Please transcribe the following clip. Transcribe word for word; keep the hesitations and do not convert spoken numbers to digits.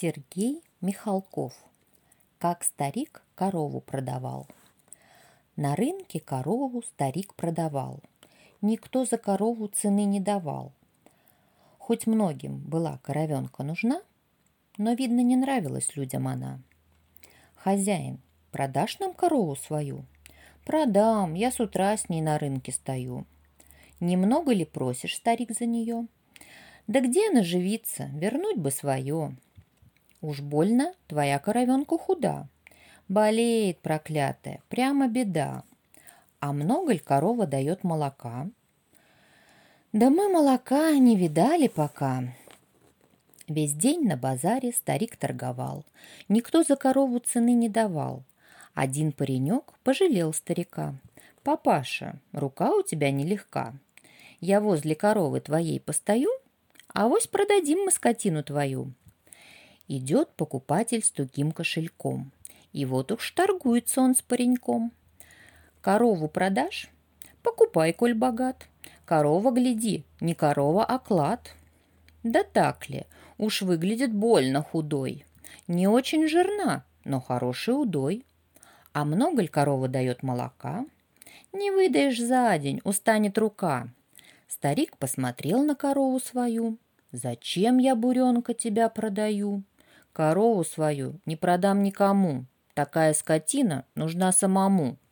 Сергей Михалков. Как старик корову продавал. На рынке корову старик продавал. Никто за корову цены не давал. Хоть многим была коровенка нужна, но, видно, не нравилась людям она. «Хозяин, продашь нам корову свою?» «Продам, я с утра с ней на рынке стою». «Немного ли просишь, старик, за нее?» «Да где она живится, вернуть бы свое». «Уж больно твоя коровенка худа». «Болеет, проклятая, прямо беда». «А много ли корова дает молока?» «Да мы молока не видали пока». Весь день на базаре старик торговал. Никто за корову цены не давал. Один паренек пожалел старика. «Папаша, рука у тебя нелегка. Я возле коровы твоей постою, авось продадим мы скотину твою». Идет покупатель с тугим кошельком. И вот уж торгуется он с пареньком. «Корову продашь? Покупай, коль богат. Корова, гляди, не корова, а клад». «Да так ли? Уж выглядит больно худой. Не очень жирна, но хороший удой». «А много ли корова дает молока?» «Не выдаешь за день, устанет рука». Старик посмотрел на корову свою. «Зачем я, буренка, тебя продаю? Корову свою не продам никому. Такая скотина нужна самому».